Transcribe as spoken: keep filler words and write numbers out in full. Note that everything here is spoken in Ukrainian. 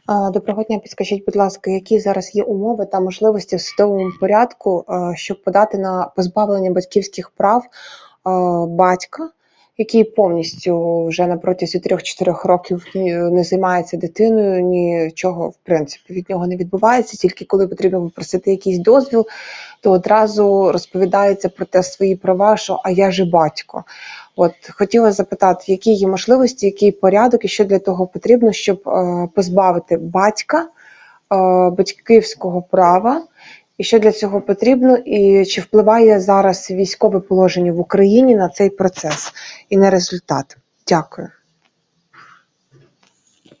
Доброго дня, підскажіть, будь ласка, які зараз є умови та можливості в судовому порядку, щоб подати на позбавлення батьківських прав батька, який повністю вже на протязі трьох-чотирьох років не займається дитиною, нічого, в принципі, від нього не відбувається, тільки коли потрібно попросити якийсь дозвіл, то одразу розповідається про те свої права, що «а я же батько». От, хотіла запитати, які є можливості, який порядок і що для того потрібно, щоб е, позбавити батька е, батьківського права, і що для цього потрібно, і чи впливає зараз військове положення в Україні на цей процес і на результат. Дякую.